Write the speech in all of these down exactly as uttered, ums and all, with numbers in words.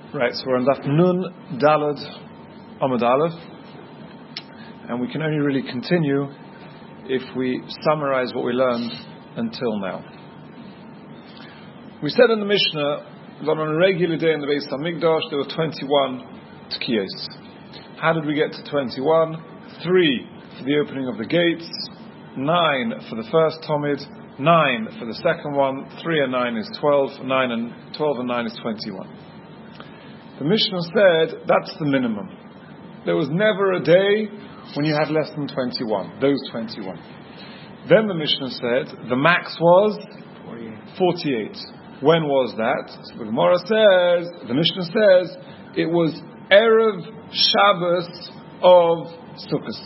Right, so we're on Daf Nun Dalad Amud Aleph, and we can only really continue if we summarize what we learned until now. We said in the Mishnah that on a regular day in the Beis Hamikdash there were twenty-one Tkiyos. How did we get to twenty-one? Three for the opening of the gates, nine for the first Tomid, nine for the second one, three and nine is twelve, nine and twelve and nine is twenty-one. The Mishnah said that's the minimum. There was never a day when you had less than twenty-one, those twenty-one. Then the Mishnah said the max was forty-eight. When was that? So the Gemara says, the Mishnah says, it was Erev Shabbos of Sukkot.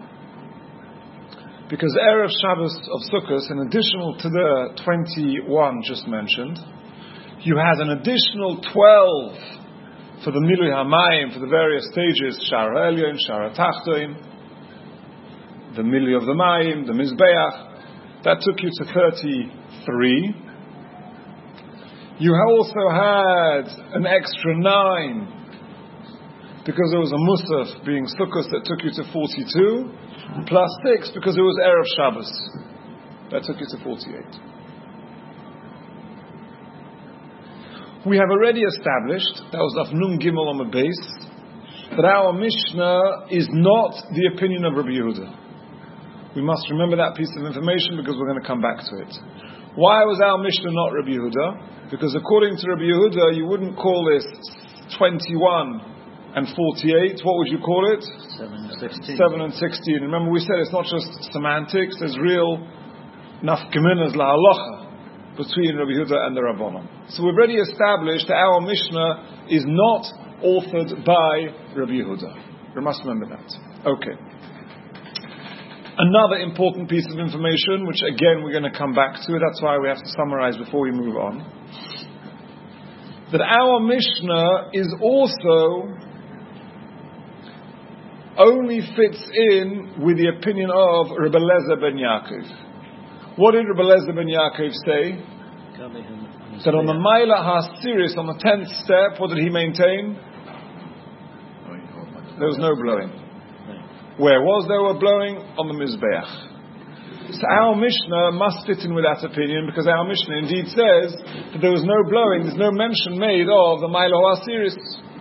Because Erev Shabbos of Sukkot, in addition to the twenty-one just mentioned, you had an additional twelve for the Milui Hamayim, for the various stages, Shara Elyon, Shara Tachtoin, the Milui of the Mayim, the Mizbeach, that took you to thirty-three. You also had an extra nine, because there was a Musaf being Sukkot that took you to forty-two, plus six because it was Erev Shabbos. That took you to forty-eight. We have already established, that was Daf Nun Gimel on the base, that our Mishnah is not the opinion of Rabbi Yehuda. We must remember that piece of information because we're going to come back to it. Why was our Mishnah not Rabbi Yehuda? Because according to Rabbi Yehuda, you wouldn't call this twenty-one and forty-eight. What would you call it? seven and sixteen. seven and sixteen. Remember we said it's not just semantics, there's real nafkaminas la halacha between Rabbi Yehuda and the Rabbanon. So we've already established that our Mishnah is not authored by Rabbi Yehuda. We must remember that. Okay. Another important piece of information, which again we're going to come back to, that's why we have to summarize before we move on, that our Mishnah is also only fits in with the opinion of Rebbe Lezer ben Yaakov. What did Rebbe Lezer ben Yaakov say? That on the Maila HaSiris, on the tenth step, what did he maintain? There was no blowing. Where was there were blowing? On the Mizbeach. So our Mishnah must fit in with that opinion, because our Mishnah indeed says that there was no blowing, there's no mention made of the Maila HaSiris.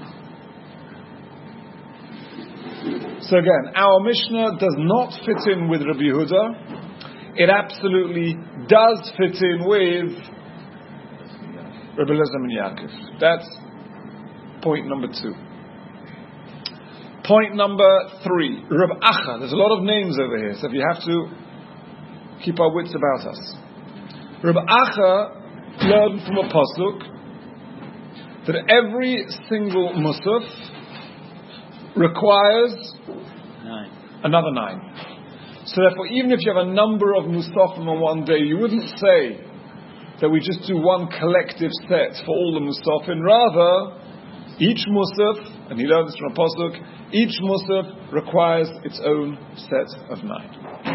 So again, our Mishnah does not fit in with Rabbi Yehuda. It absolutely does fit in with Rebbe Lezer ben Yaakov. That's point number two. Point number three, Reb Acha. There's a lot of names over here, so you have to keep our wits about us. Reb Acha learned from a pasuk that every single musaf requires nine. another nine. So therefore, even if you have a number of musafim on one day, you wouldn't say that we just do one collective set for all the musafim. Rather, each musaf, and he learned this from a pasuk, each musaf requires its own set of nine.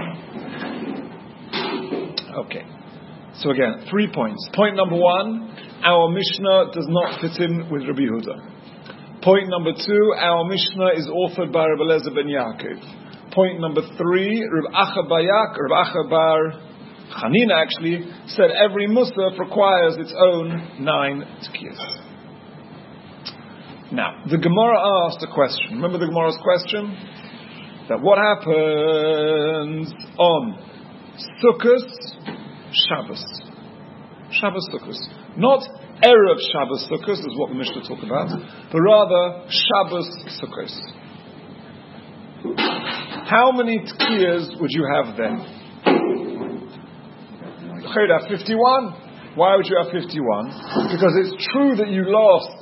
Okay. So again, three points. Point number one, our Mishnah does not fit in with Rabbi Yehuda. Point number two, our Mishnah is authored by Rebbe Lezer ben Yaakov. Point number three, Reb Acha Bayak, Reb Acha Bar Chanina actually said every musaf requires its own nine tkiyos. Now, the Gemara asked a question. Remember the Gemara's question? That what happens on Sukkot, Shabbos. Shabbos Sukkot. Not Erev Shabbos Sukkot is what the Mishnah talk about, but rather Shabbos Sukkot. How many tkiyas would you have then? You'd have fifty-one. Why would you have fifty-one? Because it's true that you lost.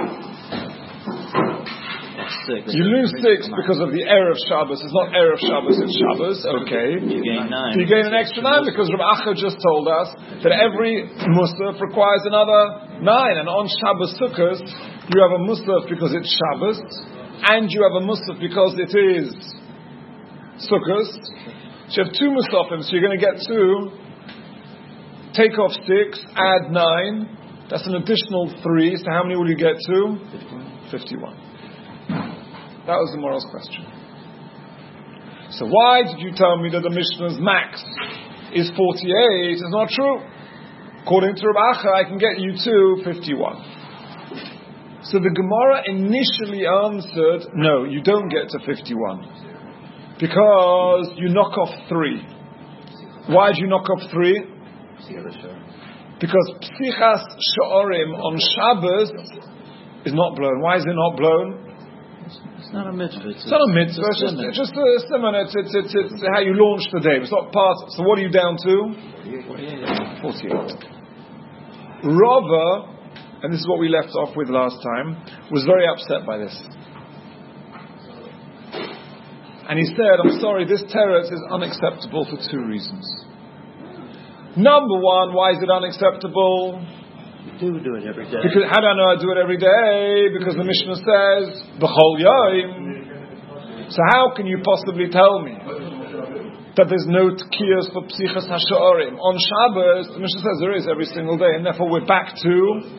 Six. You lose six because of the Erev Shabbos. It's not Erev Shabbos, it's Shabbos. Okay. You gain nine. You gain an extra nine because Rav Acha just told us that every musaf requires another nine. And on Shabbos Sukkot, you have a musaf because it's Shabbos, and you have a musaf because it is Sukkot. So you have two musafim, so you're going to get two. Take off six, add nine. That's an additional three. So how many will you get to? fifty-one. That was the moral's question. So why did you tell me that the Mishnah's max is forty-eight? It's not true. According to Rav Acha, I can get you to fifty-one. So the Gemara initially answered, no, you don't get to fifty-one. Because you knock off three. Why did you knock off three? Because Psichas Sha'orim on Shabbos is not blown. Why is it not blown? It's not a mitzvah. It's, it's not a mitzvah. It's just, it's just a simon. It's, it's, it's, it's how you launch the day. It's not part. So what are you down to? forty-eight. Rava, and this is what we left off with last time, was very upset by this. And he said, I'm sorry, this teretz is unacceptable for two reasons. Number one, why is it unacceptable? You do do it every day. Because, how do I know I do it every day? Because the Mishnah says, B'chol Yom. So how can you possibly tell me that there's no tkiyos for Psichas HaSha'orim? On Shabbos, the Mishnah says there is every single day, and therefore we're back to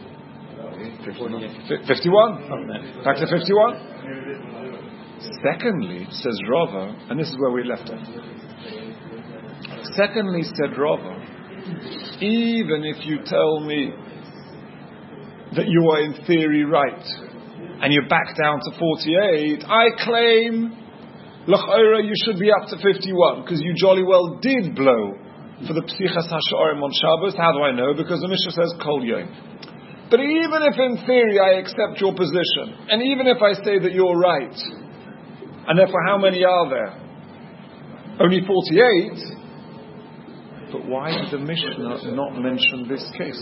fifty-one. Back to fifty-one. Secondly, says Rava, and this is where we left off. Secondly, said Rava, even if you tell me that you are in theory right, and you're back down to forty-eight, I claim, l'ch'ora, you should be up to fifty-one, because you jolly well did blow for the Psichas HaSha'orim on Shabbos. How do I know? Because the Mishnah says Kol Yom. But even if in theory I accept your position, and even if I say that you're right, and therefore how many are there? Only forty-eight. But why did the Mishnah not mention this case?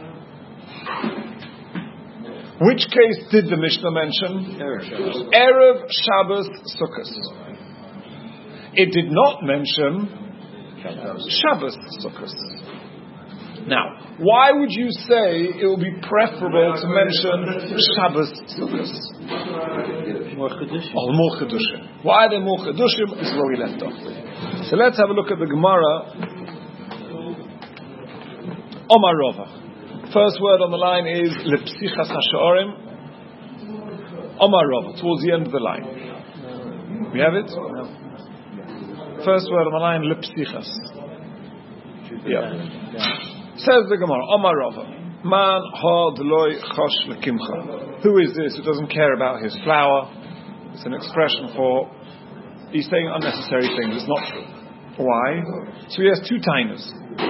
Which case did the Mishnah mention? Erev Shabbos Sukkos. It did not mention Shabbos Sukkos. Now, why would you say it would be preferable to mention Shabbos Sukkos? More Chedushim. Oh, more Chedushim. Why are there more Chedushim? This is where we left off. So let's have a look at the Gemara. Omar Rava. First word on the line is Lepsichas HaSha'orim. Omar Rava, towards the end of the line. We have it? First word on the line, Lepsichas. Yeah. Says the Gemara, Omar Rava. Man ha d'loi chosh lekimcha. Who is this who doesn't care about his flour? It's an expression for, he's saying unnecessary things. It's not true. Why? So he has two tainas.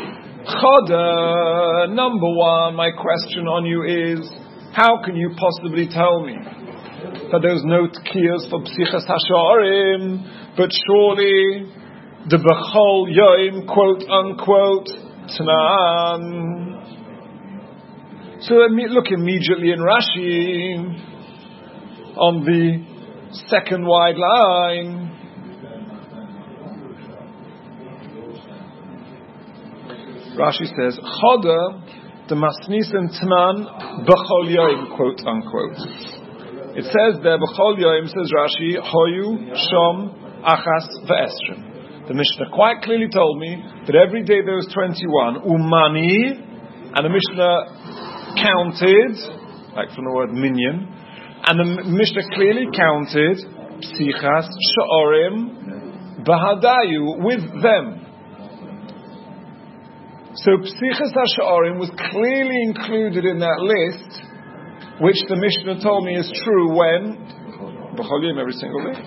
Choda, number one, my question on you is, how can you possibly tell me that there's no tkiyos for Psichas HaSha'orim, but surely the B'chol Yom, quote unquote, Tanan. So let me look immediately in Rashi, on the second wide line. Rashi says, Choda the Masnisen Tnan B'chol Yom, quote unquote. It says there, B'chol Yom, says Rashi, Hoyu, Shom, Achas, Ve'estrim. The Mishnah quite clearly told me that every day there was twenty-one, Umani, and the Mishnah counted, like from the word minyan, and the Mishnah clearly counted Psichas, Sha'orim, Bahadayu, with them. So Psichas HaSha'orim was clearly included in that list, which the Mishnah told me is true when? B'chol Yom, every single day.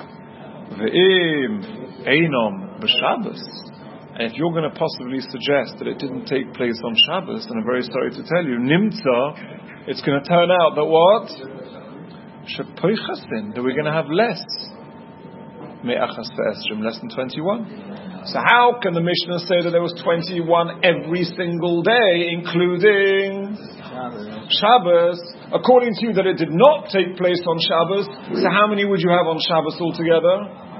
Ve'im einom b'Shabbos. And if you're going to possibly suggest that it didn't take place on Shabbos, then I'm very sorry to tell you, Nimtza, it's going to turn out that what? Shepoichasin, that we're going to have less. Me'achas ve'estrim, less than twenty-one. So how can the Mishnah say that there was twenty-one every single day, including Shabbos. Shabbos? According to you, that it did not take place on Shabbos. So how many would you have on Shabbos altogether?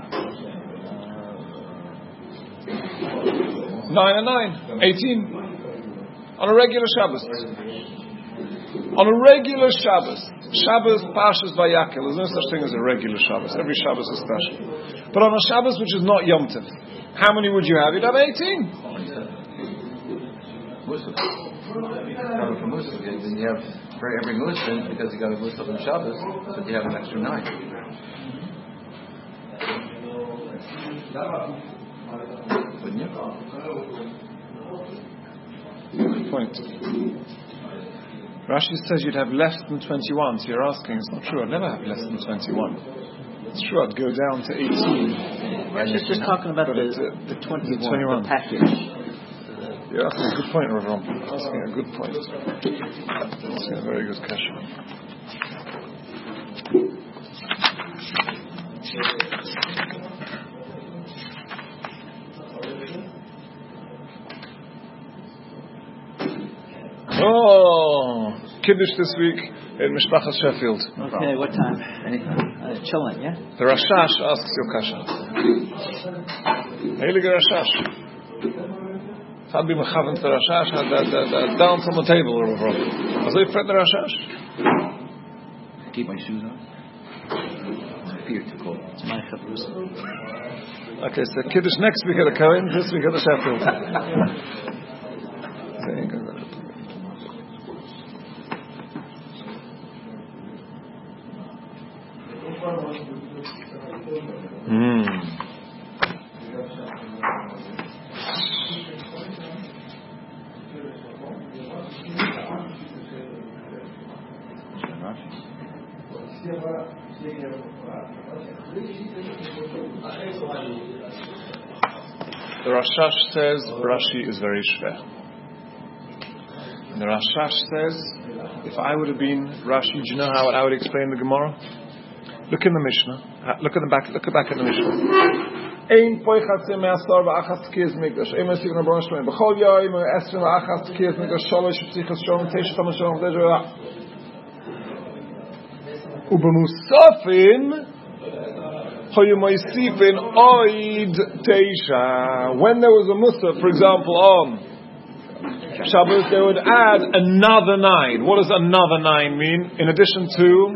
Nine and nine, eighteen. On a regular Shabbos. On a regular Shabbos, Shabbos Pashas Vayakel. There's no such thing as a regular Shabbos. Every Shabbos is special. But on a Shabbos which is not Yom Tov, how many would you have? You'd have eighteen. cover for Musaf. Then you have for every Muslim, because you got a Musaf on Shabbos, so you have an extra nine. Wouldn't you? Good point. Rashi says you'd have less than twenty-one, so you're asking, it's not true, I'd never have less than twenty-one. It's true, I'd go down to eighteen. Rashi's just talking about the, uh, the twenty-one, the twenty-one. the package. You're asking a good point, Ravram. You're asking a good point. That's a very good question. Oh, Kiddush this week in Mishpachas Sheffield. Okay, what time? Anytime. Uh, chilling, yeah? The Rashash asks your kasha. Heilige Rashash. Had be mechaven the Rashash, had that, that, that dance on the table, Ravram. Was I fret the Rashash? Keep my shoes on. Fear too cold. It's my chavrus. Okay, so Kiddush next week at the Cohen, this week at the Sheffield. Hmm. The Rashash says Rashi is very shver. And the Rashash says, if I would have been Rashi, do you know how I would explain the Gemara? Look in the Mishnah. Look at the back. Look back at the Mishnah. Ein poichatzim me'asar va'achas tkiyaz mikdash. Ein mesig nabron shloim. B'chol yoyim esrim va'achas tkiyaz mikdash. Shalosh psichas shom teisha tamas shom v'dezra. U'b'musafin hoyu moisifin oid teisha. When there was a musaf, for example, on Shabbos, they would add another nine. What does another nine mean? In addition to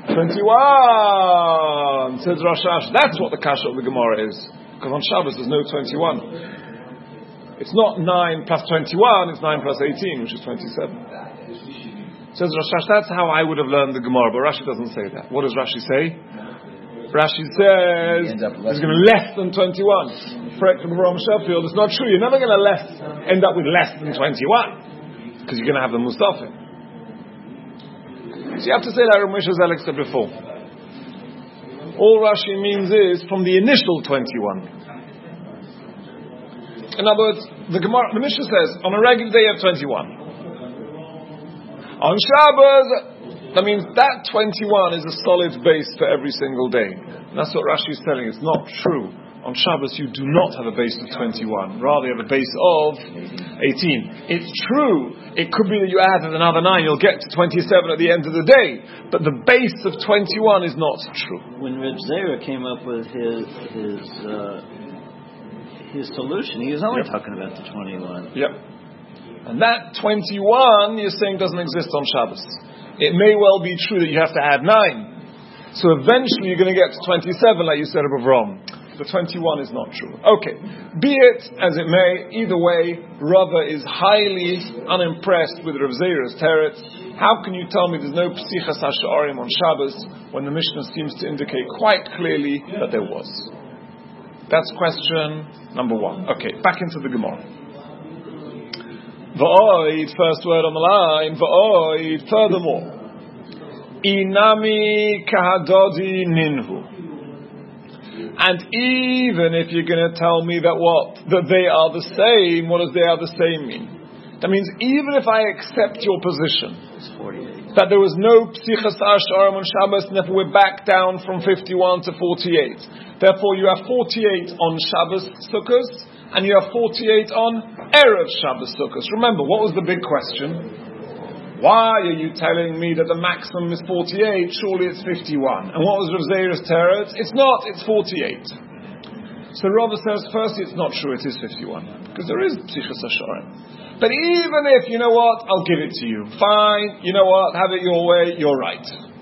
twenty-one. Says Rashash. That's what the kasha of the Gemara is. Because on Shabbos there's no twenty-one. It's not nine plus twenty-one, it's nine plus eighteen, which is twenty-seven. Says Rashash, that's how I would have learned the Gemara, but Rashi doesn't say that. What does Rashi say? Rashi says it's going to less than twenty-one. Correct from Ram Sheffield, it's not true. You're never going to less end up with less than twenty-one. Because you're going to have the Mustafin. So you have to say like Rav Moshe Zelig said before. All Rashi means is from the initial twenty-one. In other words, the Gemara, the Mishnah says, on a regular day you have twenty-one. On Shabbos, that means that twenty-one is a solid base for every single day. And that's what Rashi is telling. It's not true. On Shabbos you do not have a base of twenty-one. Rather you have a base of eighteen. It's true. It could be that you added another nine, you'll get to twenty-seven at the end of the day. But the base of twenty-one is not true. When Reb Zera came up with his his uh, his solution, he was only yep. talking about the twenty-one. Yep. And that twenty-one, you're saying, doesn't exist on Shabbos. It may well be true that you have to add nine. So eventually you're going to get to twenty-seven, like you said above Rom. The twenty-one is not true. Okay. Be it as it may, either way, Rava is highly unimpressed with Rav Zera's teretz. How can you tell me there's no psichas hasha'arim on Shabbos when the Mishnah seems to indicate quite clearly that there was? That's question number one. Okay, back into the Gemara. V'oid, first word on the line, v'oid, furthermore. Inami kahadodi ninhu. And even if you're going to tell me that what? That they are the same, what does they are the same mean? That means even if I accept your position, that there was no psichas hasha'arim on Shabbos, and therefore we're back down from fifty-one to forty-eight. Therefore you have forty-eight on Shabbos Sukkos, and you have forty-eight on Erev Shabbos Sukkos. Remember, what was the big question? Why are you telling me that the maximum is forty-eight? Surely it's fifty-one. And what was Rav Zera's teretz? It's not, it's forty-eight. So Rava says, firstly, it's not true, it is fifty-one. Because there is psichas hasha'arim. But even if, you know what, I'll give it to you. Fine, you know what, have it your way, you're right.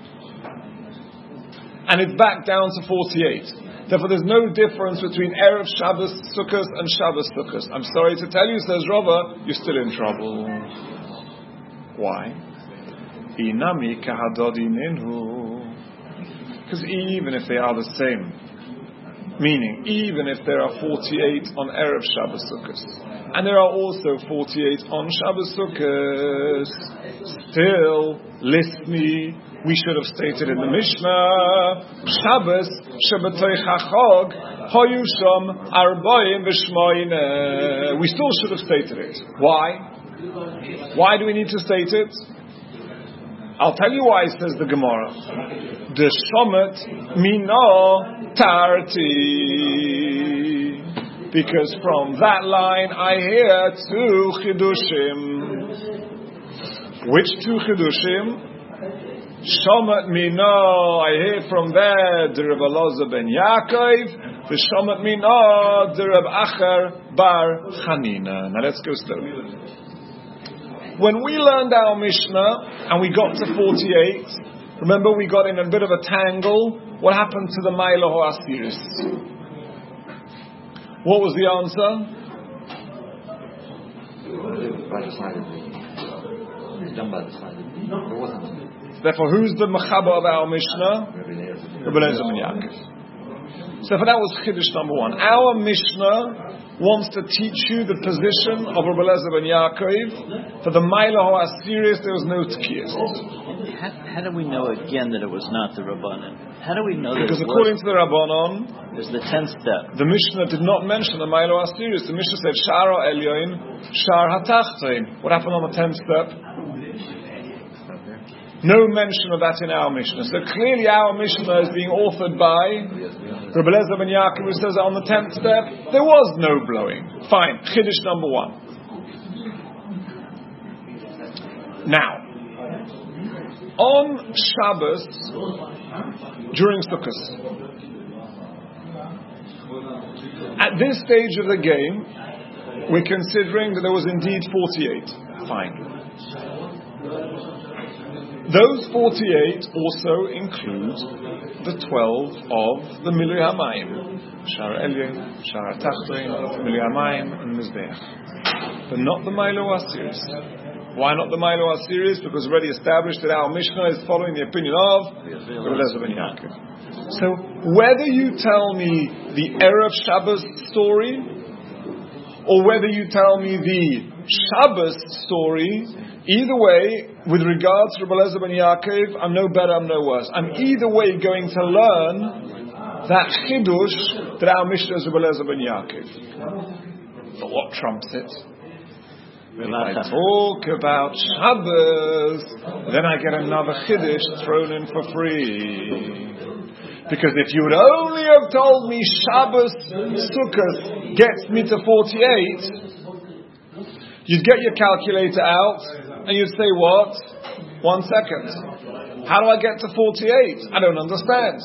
And it's back down to forty-eight. Therefore there's no difference between Erev Shabbos Sukkos and Shabbos Sukkos. I'm sorry to tell you, says Rava, you're still in trouble. Why? Inami kahadodi minhu. Because even if they are the same, meaning even if there are forty-eight on Erev Shabbos Sukkos, and there are also forty-eight on Shabbos Sukkos, still, listni, we should have stated in the Mishnah, Shabbos Shabbatoi Chachog Hoyu Shom Arboim B'Shmoine. We still should have stated it. Why? Why do we need to state it? I'll tell you why, says the Gemara. The Shomet Mino Tarti. Because from that line I hear two Chidushim. Which two Chidushim? Shomet Mino, I hear from there, the Reb Elazar ben Yaakov, the Shomet Mino, the Reb Acher bar Chanina. Now let's go slowly. When we learned our Mishnah and we got to forty-eight, remember we got in a bit of a tangle. What happened to the Ma'ila Ho'asiris? What was the answer? Done by the side. There wasn't. Therefore, who's the Mechaba of our Mishnah? Rebbe Elazar ben Yaakov. So for that was Chiddush number one. Our Mishnah wants to teach you the position of Rebbe Elazar ben Yaakov. For the Ma'ila Ho'asiris, there was no Tkiyas. How, how do we know again that it was not the Rabbanan? How do we know that Because it according was? to the Rabbanon, There's the tenth step. the Mishnah did not mention the Ma'ila Ho'asiris. The Mishnah said, Shar Ha'elyoin, Shar Ha'tachtoin. What happened on the tenth step? No mention of that in our Mishnah. So clearly our Mishnah is being authored by Rebbe Elazar ben Yaakov, who says that on the tenth step there was no blowing. Fine. Chiddush number one. Now, on Shabbos, during Sukkot, at this stage of the game, we're considering that there was indeed forty-eight. Fine. Those forty-eight also include the twelve of the Milui Hamayim, Shar Elyon, Shar Tachtoin, Milui Hamayim, and Mizbeach, but not the Ma'ila Ho'asiris. Why not the Ma'ila Ho'asiris? Because already established that our Mishnah is following the opinion of Rebbe Elazar ben Yaakov. So whether you tell me the Erev Shabbos story, or whether you tell me the Shabbos story, either way, with regards to Rebbe Elazar ben Yaakov, I'm no better, I'm no worse. I'm either way going to learn that Chidush that our Mishnah is Rebbe Elazar ben Yaakov. But what trumps it? If I talk about Shabbos, then I get another Chiddush thrown in for free. Because if you would only have told me Shabbos Sukkot gets me to forty-eight, you'd get your calculator out and you'd say, what? One second. How do I get to forty-eight? I don't understand.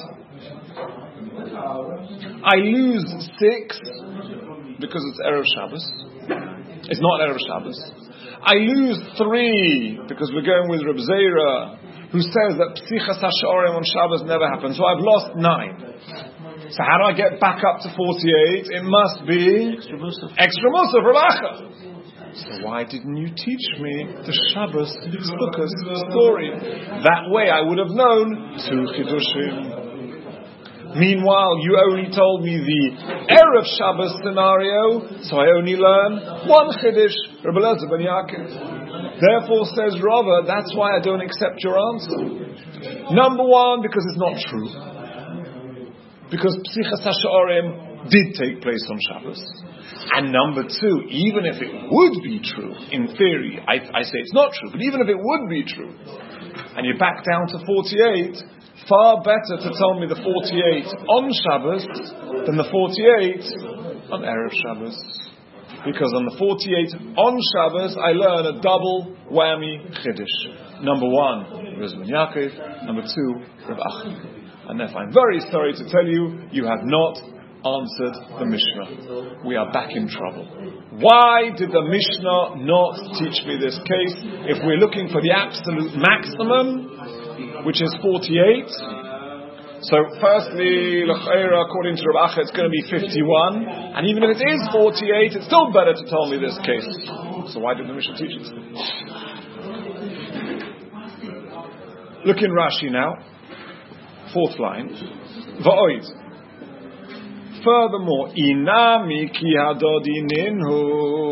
I lose six because it's Erev Shabbos. It's not Erev Shabbos. I lose three because we're going with Reb Zera, who says that Psichas HaSha'arim on Shabbos never happens. So I've lost nine. So how do I get back up to forty-eight? It must be Extra Musaf. Extra Musaf, Rabacha. So why didn't you teach me the Shabbos Sukkot story? That way I would have known two Chidushim. Meanwhile, you only told me the Erev Shabbos scenario, so I only learn one Chiddush, Rebbe Elazar ben Yaakov. Therefore, says Rava, that's why I don't accept your answer. Number one, because it's not true. Because Psichas HaSha'arim did take place on Shabbos. And number two, even if it would be true, in theory, I, I say it's not true, but even if it would be true, and you back down to forty-eight, far better to tell me the forty-eight on Shabbos than the forty-eight on Erev Shabbos. Because on the forty-eight on Shabbos, I learn a double whammy Chiddush. Number one, Rebbe Elazar ben Yaakov. Number two, Reb Acher. And therefore I'm very sorry to tell you, you have not answered the Mishnah. We are back in trouble. Why did the Mishnah not teach me this case? If we're looking for the absolute maximum, which is forty-eight. So firstly, l'chayra, according to Reb Acher, it's going to be fifty-one. And even if it is forty-eight, it's still better to tell me this case. So why did the Mishnah teach it? Look in Rashi now. Fourth line. Va'oid. Furthermore, inami ki hadodi ninhu.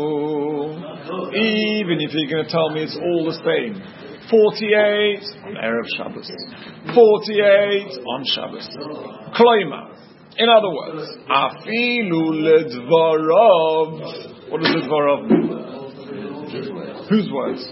Even if you're going to tell me it's all the same. forty-eight on Erev Shabbos. forty-eight on Shabbos. Kloima. In other words, afilu ledvarov. What does ledvarov mean? Whose words?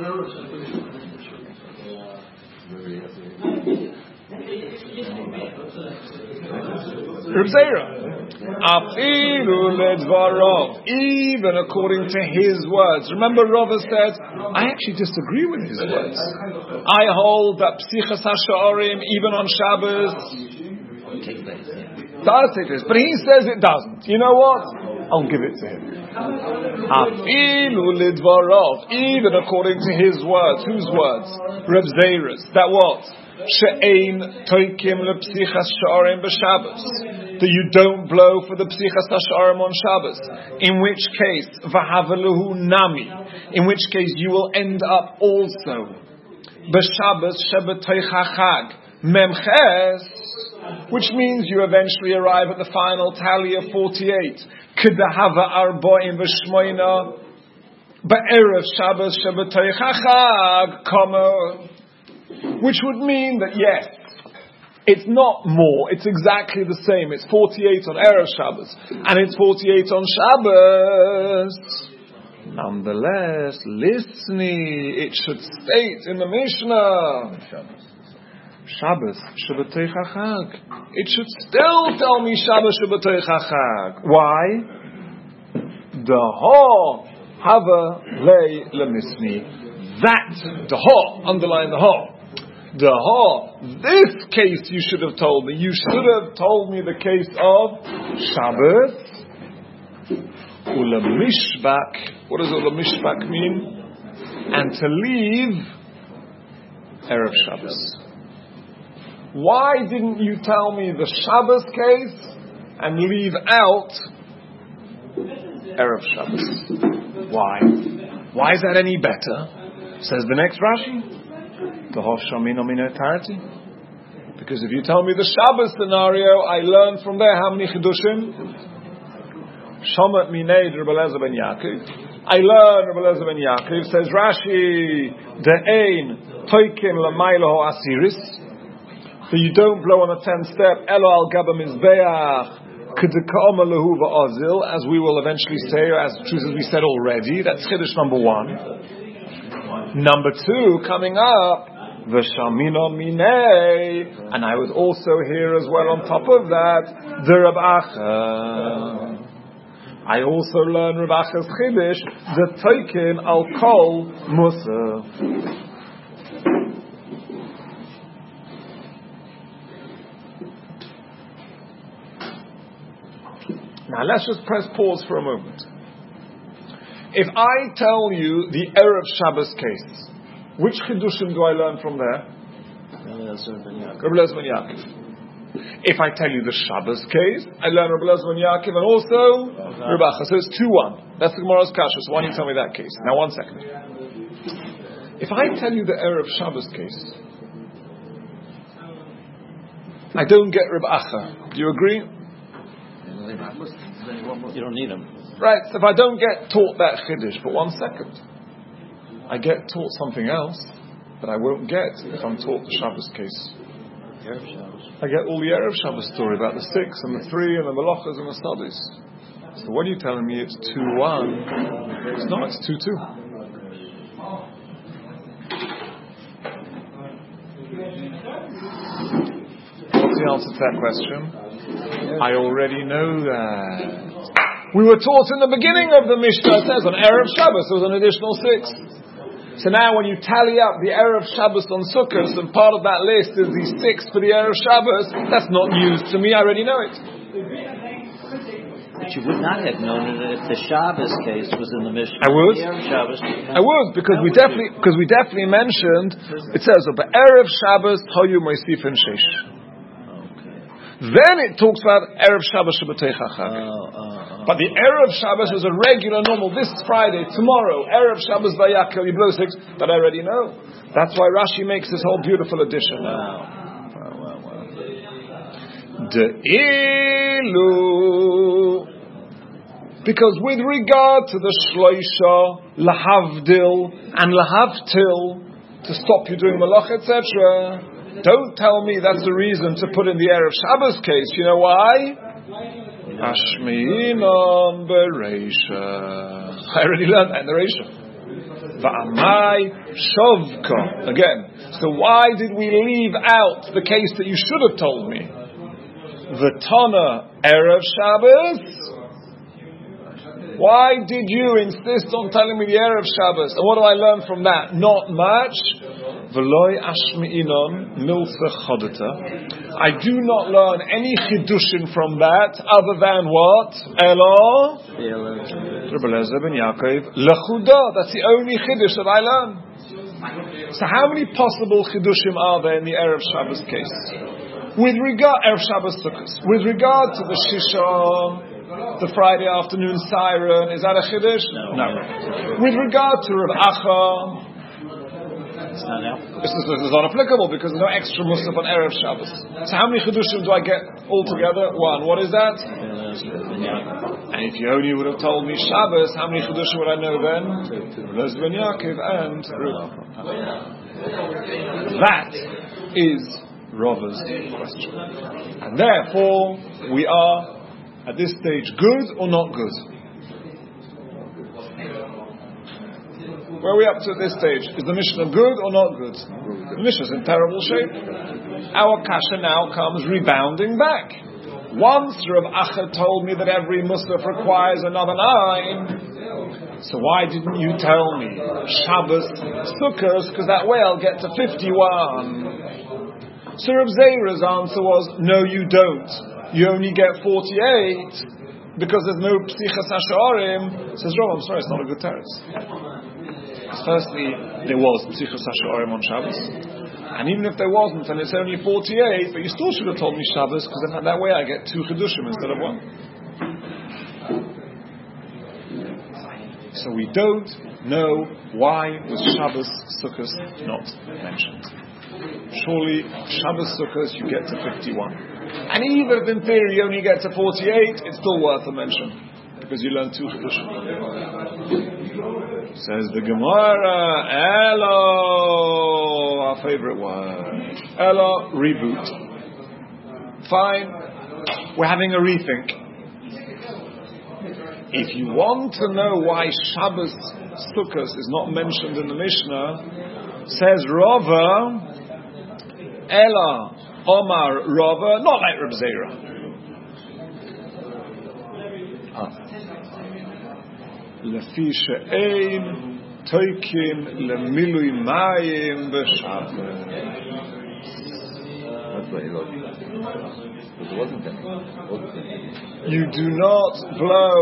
Reb Zera. Afilu ledvarov. Even according to his words. Remember, Rava said, I actually disagree with his words. I hold that Psichas HaSha'arim, even on Shabbos, does take this, but he says it doesn't. You know what? I'll give it to him. Afilu lidvarov, even according to his words. Whose words? Reb Zera's. That what? She'ein toikim lepsichas sha'arim b'Shabbos. That you don't blow for the psichas ha'sha'arim on Shabbos. In which case, v'havaluhu nami. In which case, you will end up also b'Shabbos shebetoich hachag memches. Which means you eventually arrive at the final tally of forty-eight. Kedahava arba'im v'shmoina ba'erev Shabbos shebetoich hachag kamo. Which would mean that yes, it's not more, it's exactly the same. It's forty-eight on Erev Shabbos, and it's forty-eight on Shabbos. Nonetheless, listen, it should state in the Mishnah, Shabbos Shabbatei Chachag. It should still tell me Shabbos Shabbatei Chachag. Why? The ha hava lei lemisni. That the ha, underline the ha. The ha. This case you should have told me. You should have told me the case of Shabbos. Ulamishbak. What does ulamishbak mean? And to leave Erev Shabbos. Why didn't you tell me the Shabbos case and leave out Erev Shabbos? Why? Why is that any better? Says the next Rashi. Because if you tell me the Shabbos scenario, I learned from there how many chidushim? Shomat minei Rebbe Eliezer ben Yaakov. I learned Rebbe Eliezer ben Yaakov says Rashi de'ein toikim l'maylo asiris. So you don't blow on a tenth step, Elo al gaba mizbeach, k'deka'oma lehu va'azil, as we will eventually say, as truth as we said already. That's chiddush number one. Number two, coming up, v'shamino minei, and I would also hear as well on top of that, the Reb Acha. I also learn Reb Acha's chiddush, the toikin al kol musaf. Now let's just press pause for a moment. If I tell you the Erev Shabbos case, which chidushim do I learn from there? Rebbe Eliezer ben Yaakov. If I tell you the Shabbos case, I learn Rebbe Eliezer ben Yaakov and also Reb Acha. So it's two one. That's the Gemara's kasha. So why don't you tell me that case? Now one second. If I tell you the Erev Shabbos case, I don't get Reb Acha. Do you agree? You don't need them. Right, so if I don't get taught that chiddush, but one second, I get taught something else that I won't get if I'm taught the Shabbos case. Erev Shabbos. I get all the Erev Shabbos story about the six and the three and the malachas and the studies. So what are you telling me? It's two one. It's not, it's two two. What's the answer to that question? I already know that. We were taught in the beginning of the Mishnah, it says on Erev Shabbos, there was an additional six. So now when you tally up the Erev Shabbos on Sukkot, and part of that list is the six for the Erev Shabbos, that's not news to me, I already know it. But you would not have known it if the Shabbos case was in the Mishnah. I would. The Erev Shabbos. I would, because we definitely, because we definitely mentioned, it says, but Erev Shabbos, Toyu Moisif and Sheish. Then it talks about Erev Shabbos Shabbatei Chag. But the Erev Shabbos is a regular, normal, this Friday, tomorrow, Erev Shabbos Vayakel, you blow six, that I already know. That's why Rashi makes this whole beautiful addition. Wow. Wow, wow, wow. De'ilu. Because with regard to the Shloisha, Lahavdil, and Lahavtil, to stop you doing Malach, et cetera, don't tell me that's the reason to put in the Erev Shabbos case. You know why? Ashmi'inon bereisha. I already learned that in the Reisha. Va'amai shovka. Again. So why did we leave out the case that you should have told me? V'tana Erev Shabbos. Why did you insist on telling me the Erev Shabbos? And what do I learn from that? Not much. V'loi ashmi'inon milsa chodeta. I do not learn any chidushim from that other than what? Elo? Rebbe Lezer ben Yaakov. Lechuda. That's the only chidush that I learn. So how many possible chidushim are there in the Erev Shabbos case? With regard, Erev Shabbos Sukkos. With regard to the Shisha, the Friday afternoon siren, is that a chiddush? No. no. With regard to Rav Acha, it's not now. This is, this is not applicable because there's no extra musaf on Erev Shabbos. So how many chidushim do I get altogether? One. What is that? And if you only would have told me Shabbos, how many chidushim would I know then? Rez ben Yaakov and Ruach. That is Rava's question. And therefore, we are at this stage good or not good? Where are we up to at this stage? Is the Mishnah good or not good? The Mishnah's in terrible shape. Our kasha now comes rebounding back. Once Rav Acha told me that every musaf requires another nine, so why didn't you tell me Shabbos, Sukkos, because that way I'll get to fifty-one. So Rav Zera's answer was, no you don't. You only get forty-eight because there's no Psichas HaSha'arim. Says Rav, I'm sorry, it's not a good teretz. Firstly, there was Psichas HaSha'arim on Shabbos. And even if there wasn't, and it's only forty-eight, but you still should have told me Shabbos, because then that way I get two Chidushim instead of one. So we don't know why was Shabbos Sukkos not mentioned. Surely, Shabbos Sukkos you get to fifty-one. And even if in theory you only get to forty-eight, it's still worth a mention, because you learn two Chidushim. Says the Gemara, Elo, our favorite word. Elo, reboot. Fine, we're having a rethink. If you want to know why Shabbos Sukkos is not mentioned in the Mishnah, says Rava, Ela, Omar, Rava, not like Reb Zera. Ah. Lefi she'ein toikin lemilui mayim b'Shabbos. That's why he lost. Because it wasn't there. You do not blow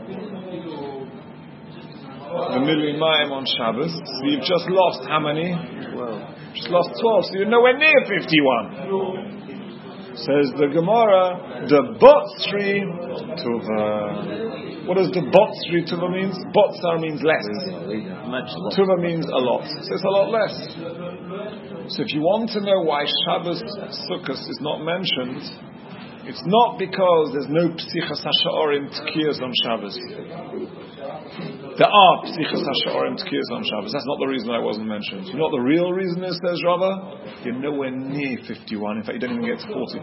the milui mayim on Shabbos. So you've just lost how many? Twelve. Just lost twelve. So you're nowhere near fifty-one. Says the Gemara, the botzri tuva. What does the botzri tuva means? Botzar means less. Much less. Tuva means a lot. So it's a lot less. So if you want to know why Shabbos Sukkos is not mentioned, it's not because there's no Psichas HaSha'arim Tkiyas on Shabbos. There are Psichas HaSha'arim Tkiyas on Shabbos. That's not the reason I wasn't mentioned. You know what the real reason is, says Rava? You're nowhere near fifty-one. In fact, you don't even get to forty.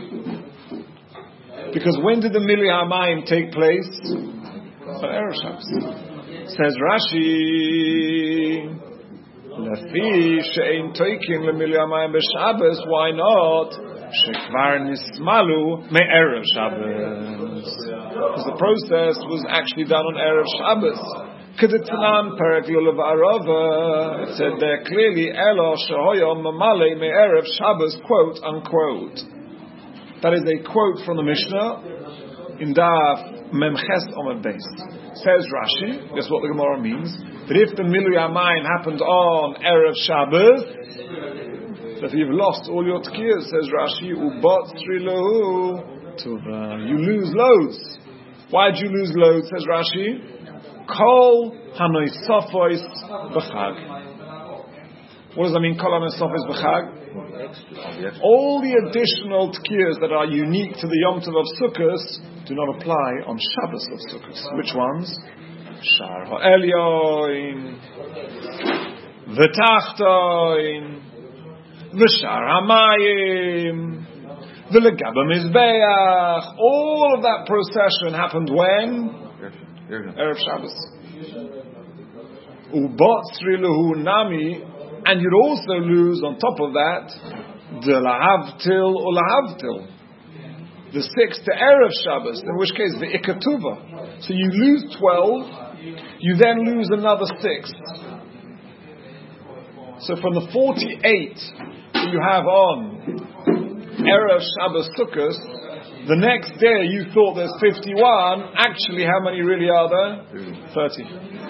Because when did the Milui HaMayim take place? On Erev Shabbos. Says Rashi, Lefi she'ein toikin lemilui HaMayim b'Shabbos. Why not? Shekvar nismalu me'erev Shabbos. Because the process was actually done on Erev Shabbos. Kedetanan perek lulav arava. It said there clearly, Elo shehoyom mamale me'erev Shabbos, quote unquote. That is a quote from the Mishnah in Daf Memches Omad Beis. Says Rashi, guess what the Gemara means? That if the Milui HaMayim happened on Erev Shabbos, That you've lost all your tkiyas, says Rashi, ubatzri lehu, you lose loads. Why did you lose loads, says Rashi? Kol hanoisophois b'chag. What does that mean, kol hanoisophois b'chag? All the additional tkiyas that are unique to the Yom Tov of Sukkot do not apply on Shabbos of Sukkot. Which ones? Shar ha'elyoin, v'tachtoin, v'shar ha'mayim, v'legaba mizbeach. All of that procession happened when? Erev Shabbos. Ubatzri lehu nami. And you'd also lose, on top of that, the lahavtil or lahavtil, the sixth to Erev Shabbos, in which case the ikatuva. So you lose twelve, you then lose another six. So from the forty-eight that you have on Erev Shabbos Sukkot, the next day you thought there's fifty-one. Actually, how many really are there? thirty.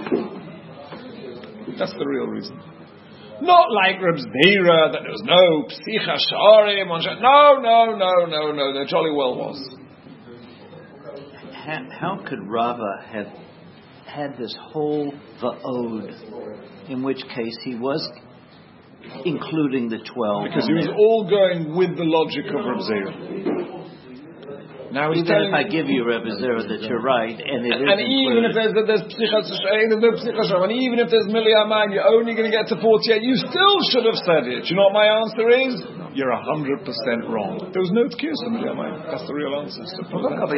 That's the real reason. Not like Reb Zera, that there was no psicha sharim on Shabbos. No, no, no, no, no. There jolly well was. How, how could Rava have had this whole va'od, in which case he was including the twelve? Because he was all going with the logic of Reb Zera. Now he's even if I give you Reb Zera that you're right, and it is and even if there's there's psicha sharim, there's no psicha sharim, and even if there's miliyaman, you're only going to get to forty-eight. You still should have said it. You know what my answer is? You're a hundred percent wrong. There was no tkiyus in miliyaman. That's the real answer. The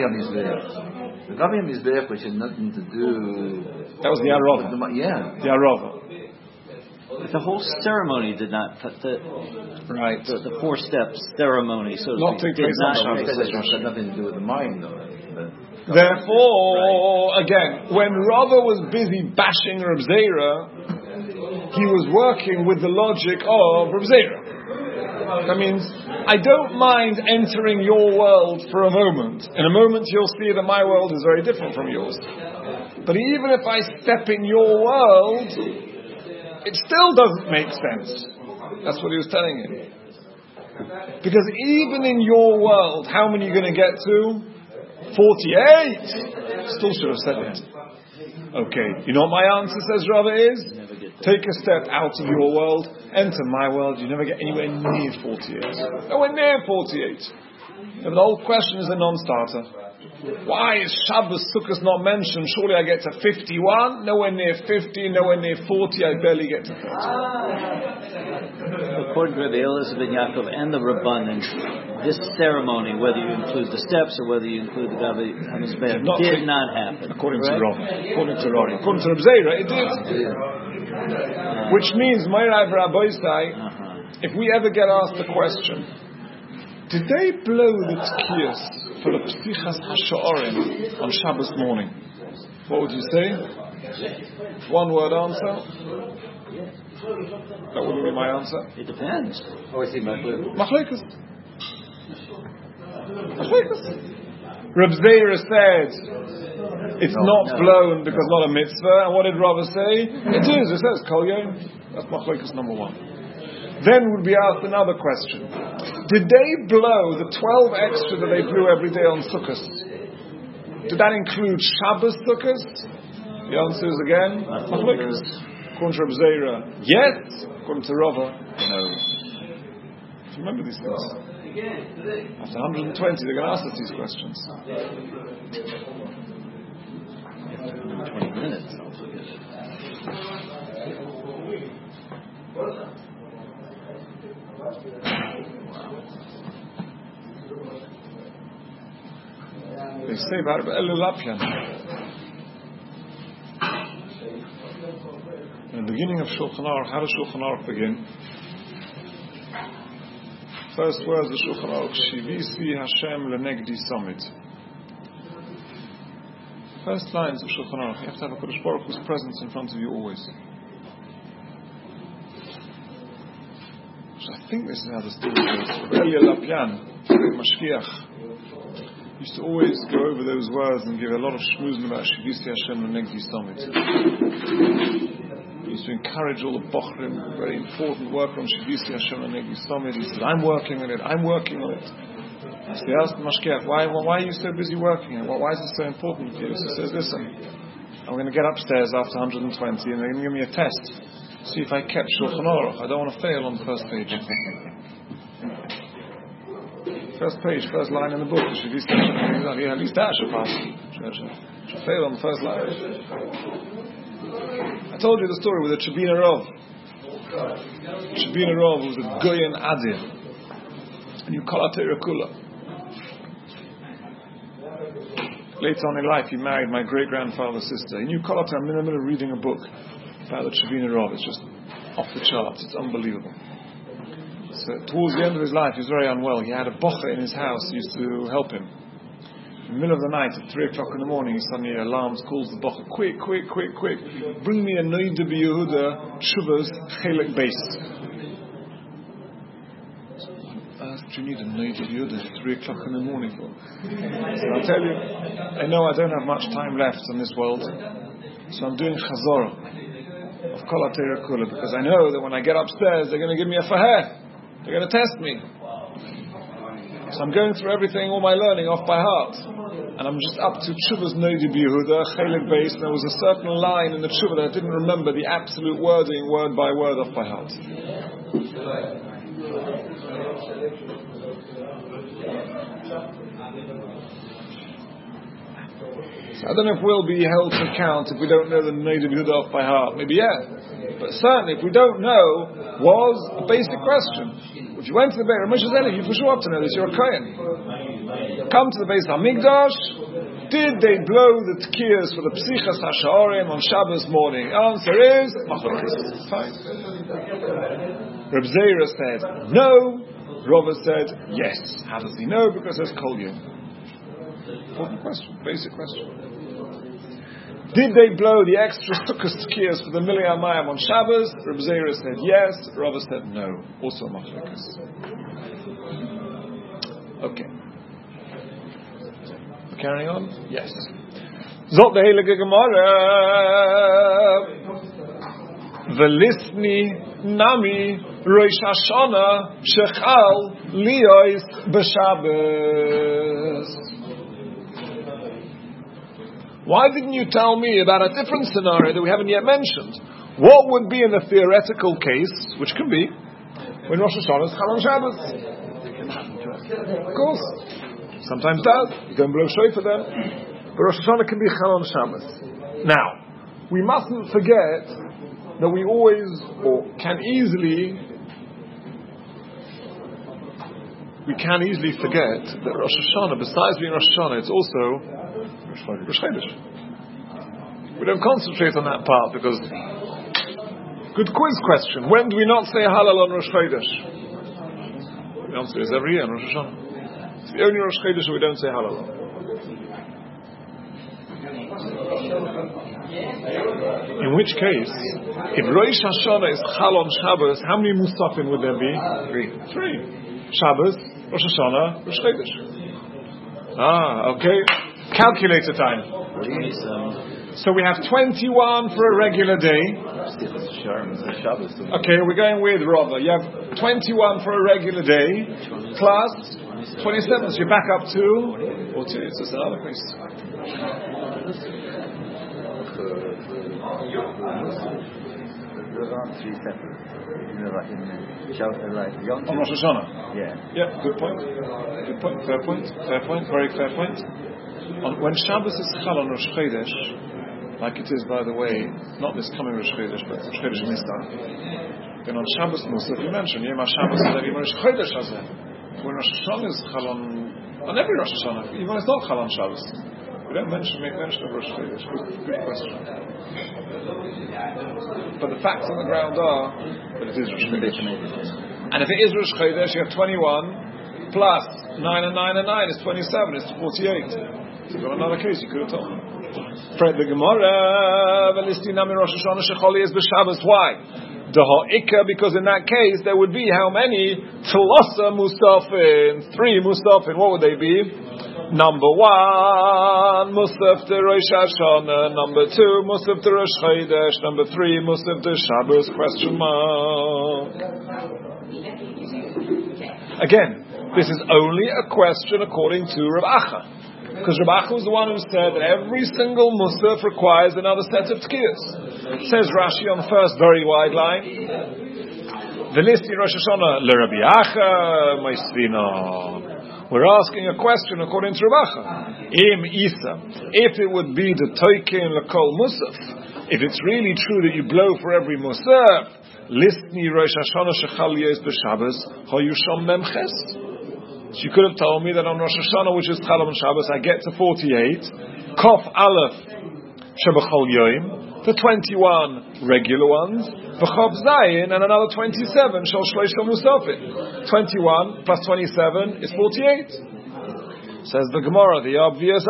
Gabi Mizbeach, which had nothing to do. That was the Arava. Yeah, the Arava. But the whole ceremony did not, the, right. the, the four steps ceremony, so not take place on Shabbos. It had nothing to do with the mind, though. Therefore, right. Again, when Rava was busy bashing Reb Zera, he was working with the logic of Reb Zera. That means, I don't mind entering your world for a moment. In a moment you'll see that my world is very different from yours. But even if I step in your world, it still doesn't make sense. That's what he was telling him. Because even in your world, how many are you going to get to? forty-eight! Still should have said it. Okay, you know what my answer, says Rava, is? Take a step out of your world, enter my world, you never get anywhere near forty-eight. Nowhere near forty-eight. And the whole question is a non-starter. Why is Shabbos Sukkot not mentioned? Surely I get to fifty-one, nowhere near fifty, nowhere near forty, I barely get to thirty. According to Rabbi Elazar ben Yaakov and the Rabbanan, this ceremony, whether you include the steps or whether you include the Gabi HaMizbeach, did not happen. According right? to Rava. According to Rava. According to Reb Zera, it did. Uh, Which means, Meirav Rabbeisai, uh-huh. if we ever get asked the question, did they blow the tkiyas for the Psichas HaSha'arim on Shabbos morning? What would you say? One word answer? That would be my answer. It depends. Oh, I see. Machlekes. Machlekes. Reb Zera said it's no, not no. blown because not a mitzvah. And what did Rava say? It is. It says Kol Yom. That's Machlekes number one. Then would be asked another question. Did they blow the twelve extra that they blew every day on Sukkot? Did that include Shabbos Sukkot? The answer is again, Machlekes. According to Reb Zera, yes. According to Rava, no. Remember these things. After one hundred twenty, they're going to ask us these questions. twenty minutes. They say about Elul Apyan. In the beginning of Shulchan Aruch, how does Shulchan Aruch begin? First words of Shulchan Aruch, Shivisi Hashem lenegdi samit. First lines of Shulchan Aruch, you have to have a Kodesh Baruch Hu's presence in front of you always. So I think this is how the story goes. Elul Apyan, Mashkiach, used to always go over those words and give a lot of shmuzim about Shivisi Hashem lenegdi samit. He used to encourage all the bochrim, very important work on Shivisi Hashem Anegi Summit. He said, I'm working on it, I'm working on it. So he asked the Mashkiach, why, why are you so busy working on it? Why is it so important to you? So he says, listen, I'm going to get upstairs after one hundred twenty and they're going to give me a test. See if I kept Shulchan Aruch. I don't want to fail on the first page. First page, first line in the book. Shivisi Hashem Anegi Summit. Yeah, at least that should pass. Should fail on the first line. I told you the story with the Chabina Rov. Chabina Rov was a Goyen Adir. And you call out Terakula. Later on in life, he married my great-grandfather's sister. And you call out I'm in the middle of reading a book about the Chabina Rov. It's just off the charts. It's unbelievable. So towards the end of his life, he was very unwell. He had a bocha in his house who used to help him. In the middle of the night, at three o'clock in the morning, he suddenly alarms, calls the bocha, quick, quick, quick, quick, bring me a Noida B'Yehuda Shuvas Chelek Beis. What do you need a Noida B'Yehuda at three o'clock in the morning for? So I'll tell you, I know I don't have much time left on this world, so I'm doing Chazorah of Kol HaTorah Kula, because I know that when I get upstairs, they're going to give me a faheh. They're going to test me. So I'm going through everything, all my learning off by heart. And I'm just up to Tshuva's Noida B'Yehuda, Chelek Beis, and there was a certain line in the Tshuva that I didn't remember the absolute wording, word by word, off by heart. So I don't know if we'll be held to account if we don't know the Noida B'Yehuda off by heart. Maybe yeah. But certainly if we don't know, was a basic question. If you went to the Beit Moshe Zeli, you for sure have to know this. You're a Kohen. Come to the Beis Hamikdash. Did they blow the tkiyas for the Psichas HaSha'orim on Shabbos morning? The answer is machlokes. Fine. Reb Zera said no. Rava said yes. How does he know? Because there's Kol Yom. Important question. Basic question. Did they blow the extra sukkah tkiyas for the Milei Hamayim on Shabbos? Reb Zera said yes. Rava said no. Also machlokes. Okay. Carrying on? Yes. Zot the Heilige Gemara. Velisni nami Rosh Hashanah shechal liyos b'Shabbos. Why didn't you tell me about a different scenario that we haven't yet mentioned? What would be in the theoretical case, which can be, when Rosh Hashanah is Chal on Shabbos? Of course. Sometimes does. You don't blow shofar for them. But Rosh Hashanah can be Chal on Shabbos. Now, we mustn't forget that we always, or can easily, we can easily forget that Rosh Hashanah, besides being Rosh Hashanah, it's also Rosh Chodesh. We don't concentrate on that part because, good quiz question, when do we not say Halal on Rosh Chodesh? The answer is every year on Rosh Hashanah. It's the only Rosh Chodesh we don't say Halal. In which case, if Rosh Hashanah is Chal on Shabbos, how many Musafin would there be? Three. Three. Shabbos, Rosh Hashanah, Rosh Chodesh. Ah, okay. Calculator time. So we have twenty-one for a regular day. Okay, we're going with Rava. You have twenty-one for a regular day plus twenty-seven. So you're back up to or two. It's just another case. On Rosh Hashanah. Yeah. Yeah. Good point. Good point. Fair point. Fair point. Very fair point. On, when Shabbos is Chal on Rosh Chodesh, like it is, by the way, not this coming Rosh Chodesh, but Rosh Chodesh Nisan, then on Shabbos Musaf, you mentioned Yom HaShabbos is Yom Rosh Chodesh Hazeh. When Rosh Hashanah is Chal on, on every Rosh Hashanah, even when it's not Chal on Shabbos, we don't mention, make mention of Rosh Chodesh. Good, good question. But the facts on the ground are that it is Rosh Chodesh. And if it is Rosh Chodesh, you have twenty-one plus nine and nine and nine is twenty-seven. It's forty-eight. So you've got another case you could have told me. Fred the Gemara, Velistinami Rosh Hashanah Shecholi is b'Shabbos. Why? The ha'ikah, because in that case there would be how many? Tlasa Musafin. Three Musafin. What would they be? Number one, Musaf de Rosh Hashanah. Number two, Musaf de Rosh Chodesh. Number three, Musaf de Shabbos. Question mark. Again, this is only a question according to Rav Acha, because Rav Acha was the one who said that every single Musaf requires another set of tkiyas. Says Rashi on the first very wide line, V'listi Rosh Hashanah le Rabbi Acha Maisvina. We're asking a question according to Rav Acha. Im Isa, if it would be the Toikin L'Kol Musaf, if it's really true that you blow for every Musaf, Listni Rosh Hashanah Shechal Yez B'Shabbos Hayusham Memches. So you could have told me that on Rosh Hashanah, which is Chal on Shabbos, I get to forty-eight, Kof Aleph Shebechol Yoim, the twenty-one regular ones, V'Chov Zayin, and another twenty-seven Shal Shloshel Musafin. twenty-one plus twenty-seven is forty-eight. Says the Gemara, the obvious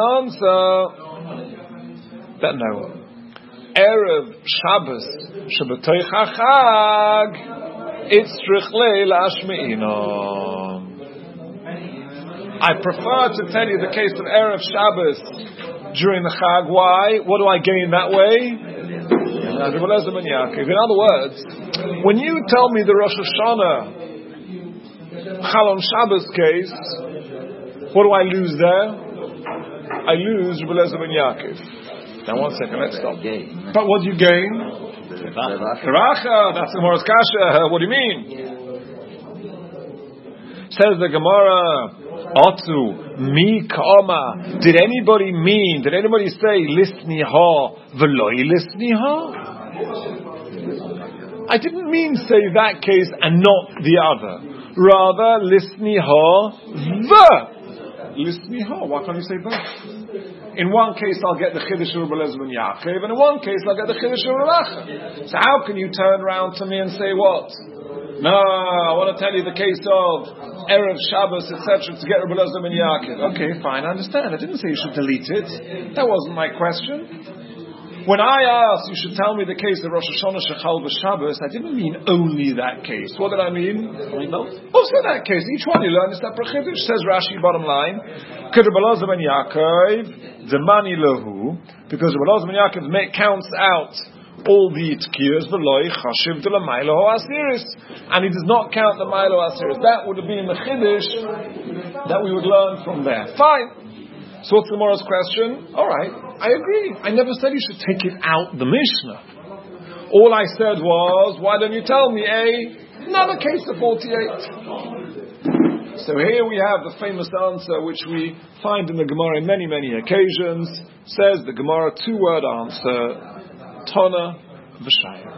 answer that no. Erev Shabbos Shabbatoich HaChag Itzrich Leil Ashme'ino. I prefer to tell you the case of Erev Shabbos during the Chag. Why? What do I gain that way? In other words, when you tell me the Rosh Hashanah Chalon Shabbos case, what do I lose there? I lose Rebbe Eliezer ben Yaakov. Now one second, let's stop. But what do you gain? Karacha, that's the Gemara's kasha. What do you mean? Says the Gemara, Otu, mi kama. Did anybody mean, did anybody say, Listni ha, v'loi listni ha? I didn't mean say that case and not the other. Rather, Listni ha, the. Listni ha, why can't you say both? In one case, I'll get the Chiddush of Rebbe Eliezer ben Yaakov, and in one case, I'll get the Chiddush of Rav Acha. So how can you turn around to me and say what? No, I want to tell you the case of Erev Shabbos, et cetera, to get Rebbe Eliezer ben Yaakov. Okay, fine, I understand. I didn't say you should delete it. That wasn't my question. When I asked, you should tell me the case of Rosh Hashanah Shechal B'Shabbos, I didn't mean only that case. What did I mean? Also that case. Each one you learn is separate chiddush. Says Rashi, bottom line, Rebbe Eliezer ben Yaakov, the mani lahu, because Rebbe Eliezer ben Yaakov counts out all the tkiyas, v'loi chashiv de la mailo ha'asiris, and he does not count the mailo ha'asiris. That would have been the chiddush that we would learn from there. Fine. So what's the Gemara's question? All right, I agree. I never said you should take it out the Mishnah. All I said was, why don't you tell me a another case of forty-eight? So here we have the famous answer which we find in the Gemara in many, many occasions. Says the Gemara, two-word answer, Tana v'Shayir.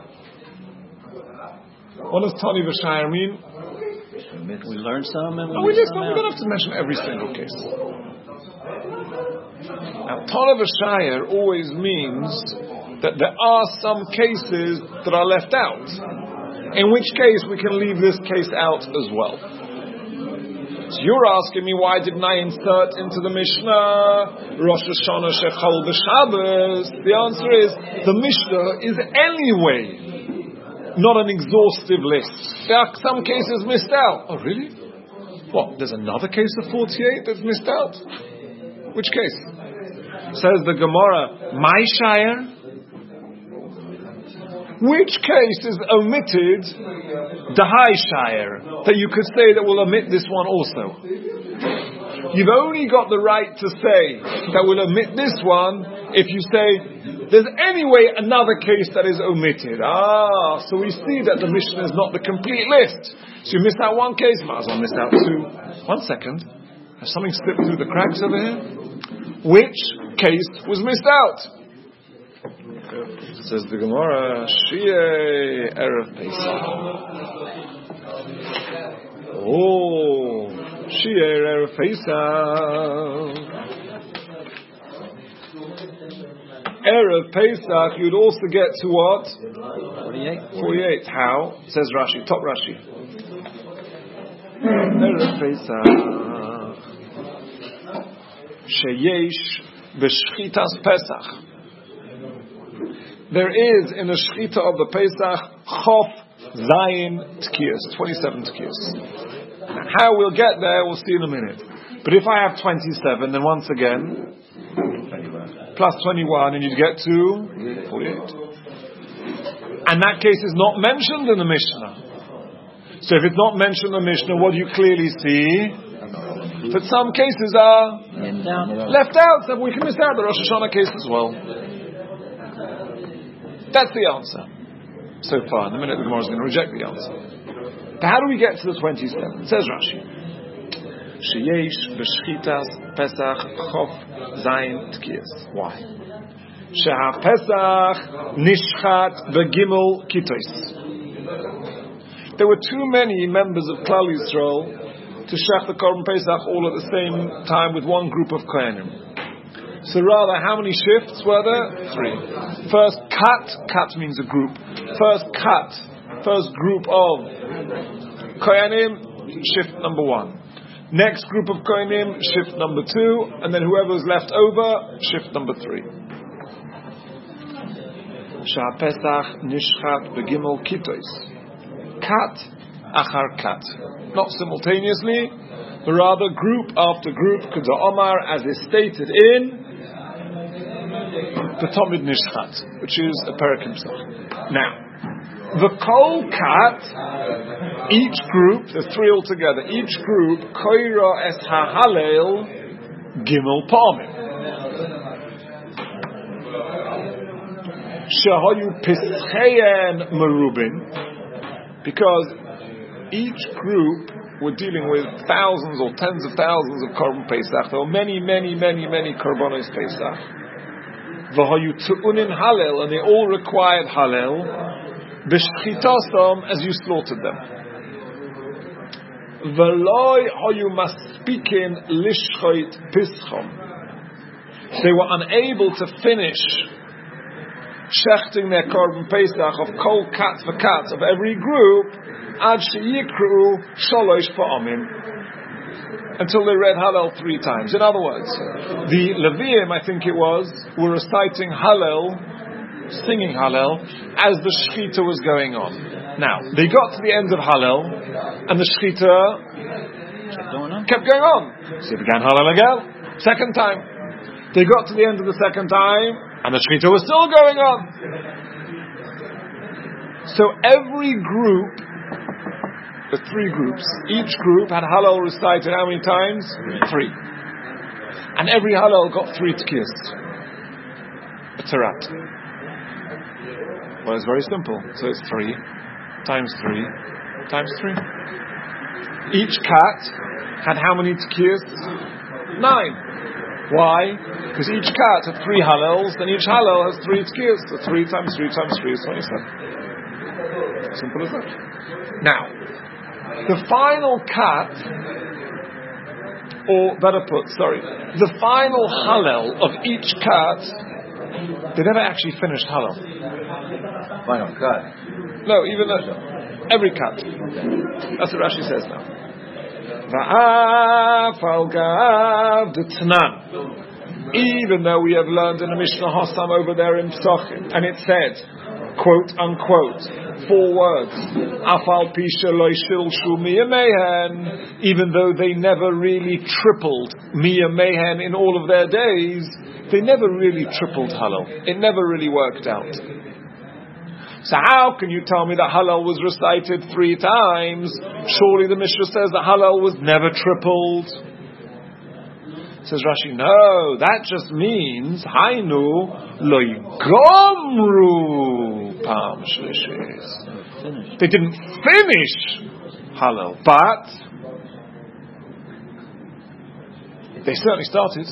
What does Tani v'Shayir mean? We learned some and we, oh, we just don't, we don't have to mention every single case. Now, Tana v'Shayir always means that there are some cases that are left out, in which case we can leave this case out as well. So you're asking me, why didn't I insert into the Mishnah Rosh Hashanah Shechal B'Shabbos? The answer is, the Mishnah is anyway not an exhaustive list. There are some cases missed out. Oh, really? What, there's another case of forty-eight that's missed out? Which case? Says the Gemara, my shire? Which case is omitted, the high shire, that you could say that will omit this one also? You've only got the right to say that will omit this one if you say there's anyway another case that is omitted. Ah, so we see that the Mishnah is not the complete list. So you missed out one case, might as well miss out two. One second. Has something slipped through the cracks over here? Which case was missed out? Says the Gemara, Shiyeh Erev Pesach. Oh, Shiyeh Erev Pesach. Erev Pesach, you'd also get to what? forty-eight. forty-eight. How? Says Rashi, top Rashi. Erev Pesach. Sheyesh b'shchitas Pesach. There is in the shchita of the Pesach Chof Zayin Tkiyas, twenty-seven Tkiyas. How we'll get there, we'll see in a minute. But if I have twenty-seven, then once again, plus twenty-one, and you get to forty-eight. And that case is not mentioned in the Mishnah. So if it's not mentioned in the Mishnah, what do you clearly see? That some cases are left out, so we can miss out the Rosh Hashanah case as well. That's the answer. So far, in a minute the Gemara is going to reject the answer. But how do we get to the twenty-seven? It says Rashi. Sheyesh b'shchitas Pesach chof zayin tkiyas. Why? Sheha Pesach nishchat b'gimel kitos. There were too many members of Klal Yisrael to shech the Korban Pesach all at the same time with one group of Kohanim. So rather, how many shifts were there? Three. First cut, cut means a group. First cut, first group of Kohanim, shift number one. Next group of Kohanim, shift number two, and then whoever was left over, shift number three. Shah Pesach nishchat begimel kitos. Kat achar kat. Not simultaneously, but rather group after group, Kuda Omar, as is stated in the Talmud Nishchat, which is a parak himself. Now, the Kol Kat, each group, there's three altogether, each group, Koira es HaHalel Gimel Palmim. Shahayu Pischeyen Merubin, because each group were dealing with thousands or tens of thousands of Korban Pesach. There were many, many, many, many Korbanos Pesach. V'hayu tu'unin Halel, and they all required Halel, b'shchitasam, as you slaughtered them. V'loi hayu maspikin lishchoit pischom. They were unable to finish shechting their Korban Pesach of kol kat v'kat of every group ad sheyikru shalosh pa'amim, until they read Hallel three times. In other words, the Leviim, I think it was, were reciting Hallel, singing Hallel as the Shechita was going on. Now, they got to the end of Hallel and the Shechita kept going on. Kept going on. So they began Hallel again, second time. They got to the end of the second time and the Shechita was still going on. So every group, the three groups, each group had Hallel recited how many times? Three. And every Hallel got three tkiyas. A terat. Well, it's very simple. So it's three times three times three. Each cat had how many tkiyas? Nine. Why? Because each cat had three Hallels, and each Hallel has three tkiyas. So three times three times three is twenty-seven. Simple as that. Now, the final kat, or better put, sorry, the final Hallel of each kat, they never actually finished Hallel. Final kat? No, even the, every kat. That's what Rashi says now. Va'af al-gav d'tnan. Even though we have learned in the Mishnah Hossam over there in Psachim, and it said, quote unquote, four words, Afal pisha loy shilshu miya mehen, even though they never really tripled miya mehen in all of their days, they never really tripled Hallel. It never really worked out. So how can you tell me that Hallel was recited three times? Surely the Mishnah says that Hallel was never tripled. Says Rashi, no, that just means Hainu loy gomru pam shlishis. They didn't finish Hallel, but they certainly started.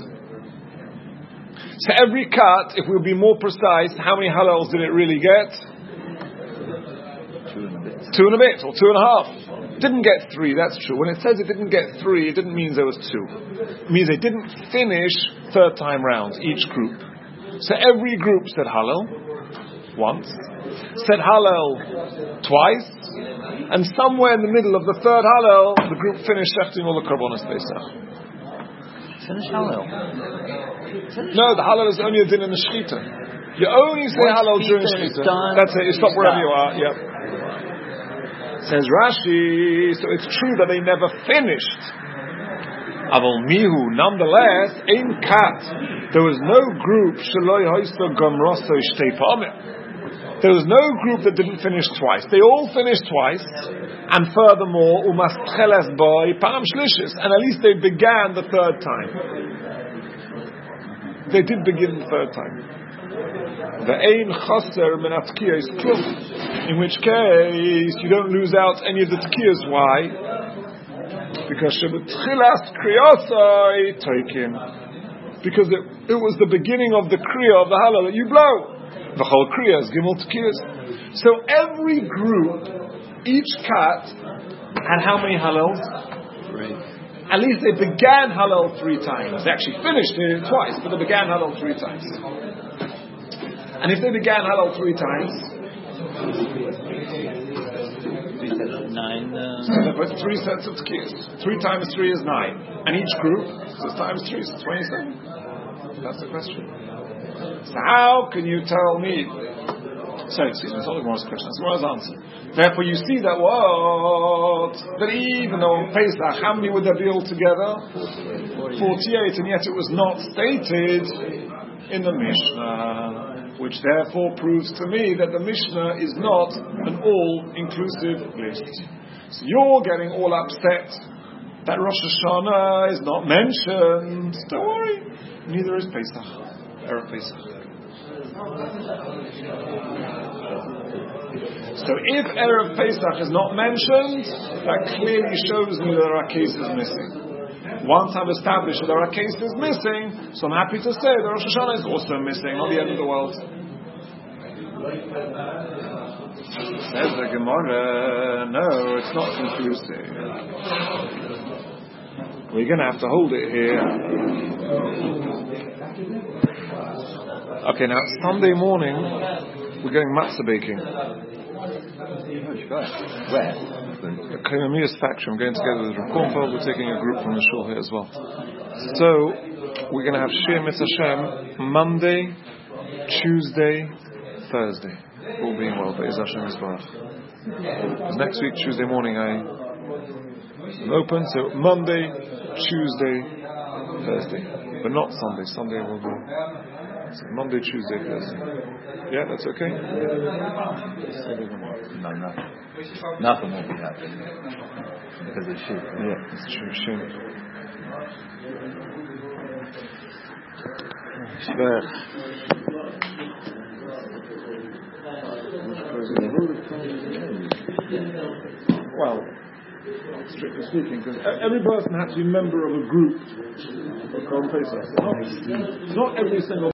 So every cut, if we'll be more precise, how many Hallels did it really get? Two and a bit. Two and a bit, or two and a half. Didn't get three, that's true. When it says it didn't get three, it didn't mean there was two. It means they didn't finish third time round, each group. So every group said Hallel once, said Hallel twice, and somewhere in the middle of the third Hallel, the group finished shechting all the Korbanos Pesach. Finish Hallel. No, the Hallel is only a din in the Shechita. You only say Hallel during Shechita. That's it, you stop wherever you are, yep. Says Rashi, so it's true that they never finished. Aval mihu, nonetheless, in kat, there was no group shaloi hoisto gomroso shtei pamim. There was no group that didn't finish twice. They all finished twice, and furthermore, umascheles boy pam shlishis, and at least they began the third time. They did begin the third time. The ein chaser min atkiyos klum, in which case you don't lose out any of the tkiyos. Why? Because shebetchilas kriyosai toikin. Because it, it was the beginning of the kriya of the halal that you blow. The whole kriya is gimel tkiyos. So every group, each kat, had how many halals? Three. At least they began halal three times. They actually finished it twice, but they began halal three times. And if they began halal three times, nine. Uh, so they put three sets of tkiyos. Three times three is nine, and each group is times three, so twenty-seven. That's the question. So how can you tell me? So excuse me, it's not the Gemara's question. It's the Gemara's answer. Therefore, you see that what? That even though on Pesach, how many would there be altogether? Forty-eight, and yet it was not stated in the Mishnah, which therefore proves to me that the Mishnah is not an all-inclusive list. So you're getting all upset that Rosh Hashanah is not mentioned. Don't worry, neither is Pesach. Erev Pesach. So if Erev Pesach is not mentioned, that clearly shows me that there are cases missing. Once I've established that there are cases missing, so I'm happy to say that Rosh Hashanah is also missing, not the end of the world. Says the Gemara, no, it's not conclusive. We're going to have to hold it here. Okay, now Sunday morning we're going matzah baking. Where? The Kaimamiya's factory. I'm going together with Rav Kornfeld. We're taking a group from the shul here as well. So we're going to have Shir Mitzvah Hashem Monday, Tuesday, Thursday. All being well, but is Hashem Yisbarach. Because next week, Tuesday morning, I am open. So Monday, Tuesday, Thursday, but not Sunday. Sunday will be. So Monday, Tuesday, Thursday. Yeah, that's okay? No, nothing. Nothing will be happening. Because it's shit. Yeah, it's true. Shame. Well, strictly speaking, because every person has to be a member of a group. It's not every single